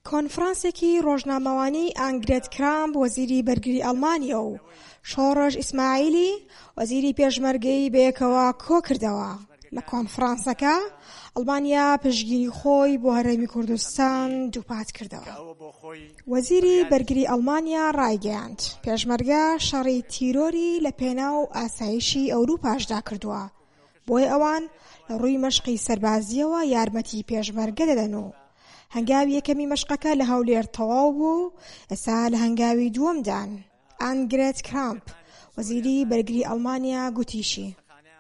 کۆنفرانسێکی ڕۆژنامەوانی ئانگرێت کرامپ وەزیری بەرگری ئەڵمانیا و شۆڕژ ئیسماعیلی وەزیری پێشمەرگەی بەیەکەوە کۆ کردەوە. لە کۆنفرانسەکە ئەڵمانیا پشگیری خۆی بۆ هەرێمی کوردستان دووپات کردەوە. وەزیری بەرگری ئەڵمانیا ڕایگەیاند پێشمەرگە شەڕی تیرۆری لە پێناو ئاسایشی ئەوروپاشدا کردووە، بۆی ئەوان لە ڕووی مەشقی سەربازیەوە یارمەتی پێشمەرگە دەدەن و هەنگاوی یەکەمی مەشقەکە لە هەولێر تەواو بوو. ئێستا لە هەنگاوی دووەمدان. ئانگرێت کرامپ وەزیری بەرگری ئەڵمانیا گوتیشی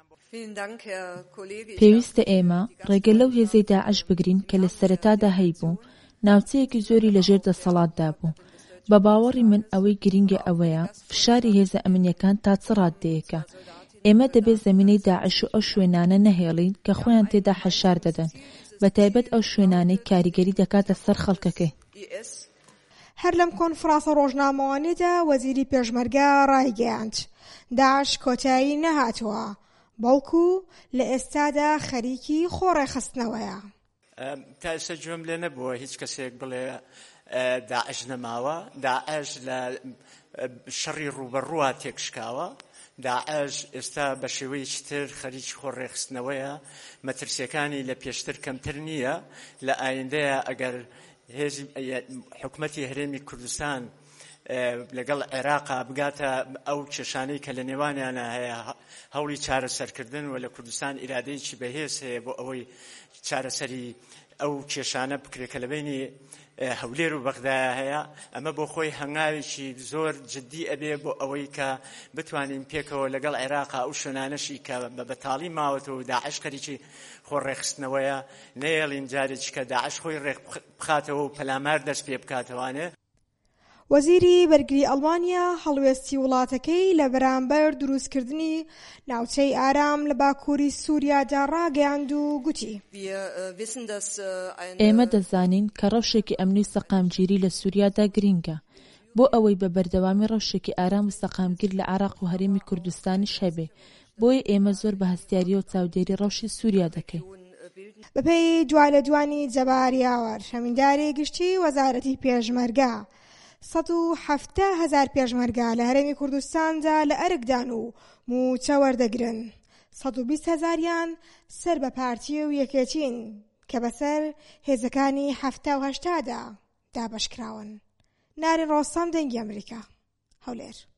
پێویستە ئێمە ڕێگە لەو هێزەی داعش بگرین کە لە سەرەتادا هەیبوو ناوچەیەکی زۆری لەژێر دەسەڵاتدا بوو. بە باوەڕی من ئەوەی گرینگە ئەوەیە فشاری هێزە ئەمنیەکان تا چ ڕادەیەکە. ئێمە دەبێت زەمینەی داعش و ئەو شوێنانە نەهێڵین کە خۆیان تێدا حەشار دەدەن، بە تایبەت ئەو شوێنانەی کاریگەری دەکاتە سەر خەڵکەکەی. هەر لەم کۆنفرانسە ڕۆژنامەوانیەدا وەزیری پێشمەرگە ڕایگەیاند داعش کۆتایی نەهاتووە، بەڵکو لە ئێستادا خەریکی خۆڕێخستنەوەیە. تا ئێستا گوێم لێ نەبووە هیچ کەسێک بڵێ داعش نەماوە. داعش لە شەڕی ڕوبەڕووە تێکشکاوە. داعش ئێستا بە شێوەیەکی تر خەریکی خۆڕێخستنەوەیە. مەترسیەکانی لە پێشتر کەمتر نییە. لە ئایندەیە ئەگەر حکومەتی هەرێمی کوردستان لەگەڵ عێراقا بگاتە ئەو کێشانەی کە لە نێوانیانە هەیە هەوڵی چارەسەرکردن و لە کوردستان ئیرادەیەکی بەهێز هەیە بۆ ئەوەی چارەسەری ئەو کێشانە بکرێ کە لە بینی هەولێر و بەغدایە هەیە، ئەمە بۆ خۆی هەنگاوێکی زۆر جددی ئەبێ بۆ ئەوەی کە بتوانین پێکەوە لەگەڵ عێراقا ئەو شوێنانەشی کە بە بەتاڵی ماوەتەوە و داعش خەریکی خۆڕێخستنەوەیە نەیەڵین جارێکی کە داعش خۆی ڕێک بخاتەوە و پەلامار دەست پێ بکاتەوانێ. وەزیری بەرگری ئەڵمانیا هەڵوێستی وڵاتەکەی لە بەرامبەر دروستکردنی ناوچەی ئارام لە باکووری سووریادا ڕاگەیاند و گوتی ئێمە دەزانین کە ڕەوشێکی ئەمنی و سەقامگیری لە سووریادا گرینگە بۆ ئەوەی بە بەردەوامی ڕەوشێکی ئارام و سەقامگیر لە عێراق و هەرێمی کوردستانیش هەبێ. بۆیە ئێمە زۆر بە هەستیاری و چاودێری ڕەوشی سووریا دەکەین. بەپێی دوالەدوانی جەباریاوەر هەمینداری گشتی وەزارەتی پێشمەرگە 170,000 پێشمەرگە لە هەرێمی کوردستاندا لە ئەرکدان و موچە وەردەگرن. 120,000یان سەر بە پارتی و یەکێتین کە بەسەر هێزەکانی 78دا دابەشکراون. نارین ڕۆستام، دەنگی ئەمریکا، هەولێر.